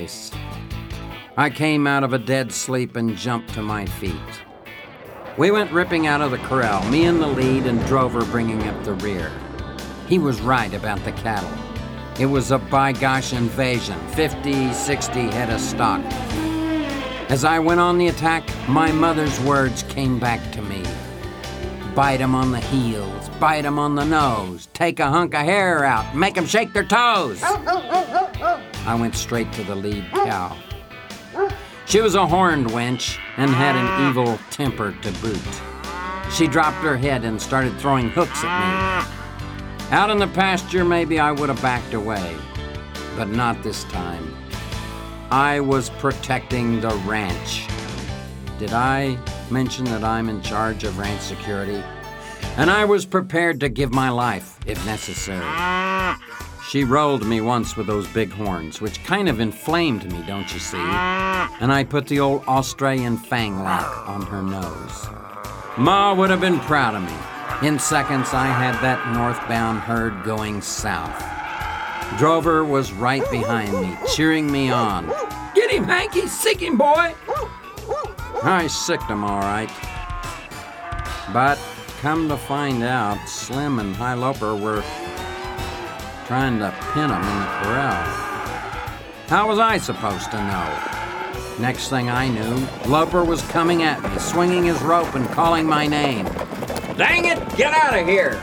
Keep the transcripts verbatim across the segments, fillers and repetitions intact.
face. I came out of a dead sleep and jumped to my feet. We went ripping out of the corral, me in the lead and Drover bringing up the rear. He was right about the cattle. It was a by-gosh invasion, fifty, sixty head of stock. As I went on the attack, my mother's words came back to me. Bite 'em on the heels, bite 'em on the nose, take a hunk of hair out, make 'em shake their toes. I went straight to the lead cow. She was a horned wench and had an evil temper to boot. She dropped her head and started throwing hooks at me. Out in the pasture, maybe I would have backed away, but not this time. I was protecting the ranch. Did I mention that I'm in charge of ranch security? And I was prepared to give my life if necessary. She rolled me once with those big horns, which kind of inflamed me, don't you see? And I put the old Australian fang lock on her nose. Ma would have been proud of me. In seconds, I had that northbound herd going south. Drover was right behind me, cheering me on. Get him, Hanky! Sick him, boy! I sicked him, all right. But come to find out, Slim and High Loper were trying to pin him in the corral. How was I supposed to know? Next thing I knew, Loper was coming at me, swinging his rope and calling my name. Dang it, get out of here!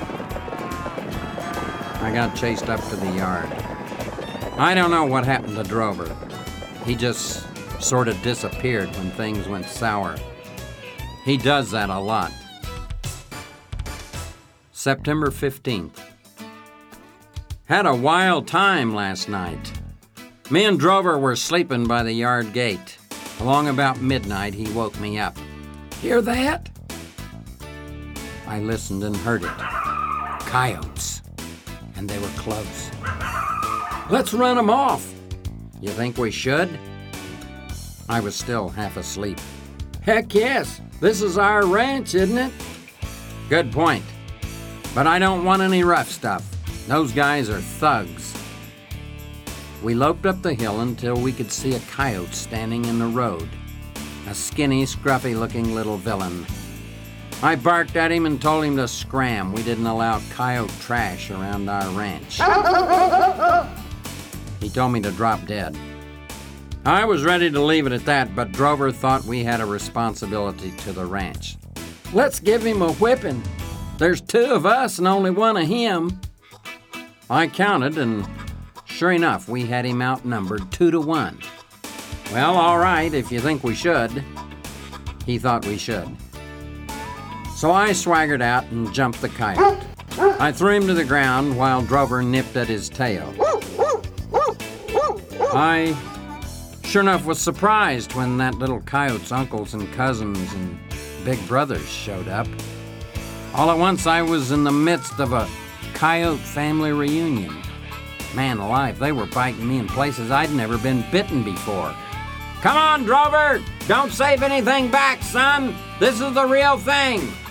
I got chased up to the yard. I don't know what happened to Drover. He just sort of disappeared when things went sour. He does that a lot. September fifteenth. Had a wild time last night. Me and Drover were sleeping by the yard gate. Along about midnight, he woke me up. Hear that? I listened and heard it. Coyotes. And they were close. Let's run them off. You think we should? I was still half asleep. Heck yes. This is our ranch, isn't it? Good point. But I don't want any rough stuff. Those guys are thugs. We loped up the hill until we could see a coyote standing in the road. A skinny, scruffy-looking little villain. I barked at him and told him to scram. We didn't allow coyote trash around our ranch. He told me to drop dead. I was ready to leave it at that, but Drover thought we had a responsibility to the ranch. Let's give him a whipping. There's two of us and only one of him. I counted, and sure enough, we had him outnumbered two to one. Well, all right, if you think we should. He thought we should. So I swaggered out and jumped the coyote. I threw him to the ground while Drover nipped at his tail. I, sure enough, was surprised when that little coyote's uncles and cousins and big brothers showed up. All at once, I was in the midst of a coyote family reunion. Man alive, they were biting me in places I'd never been bitten before. Come on, Drover! Don't save anything back, son! This is the real thing!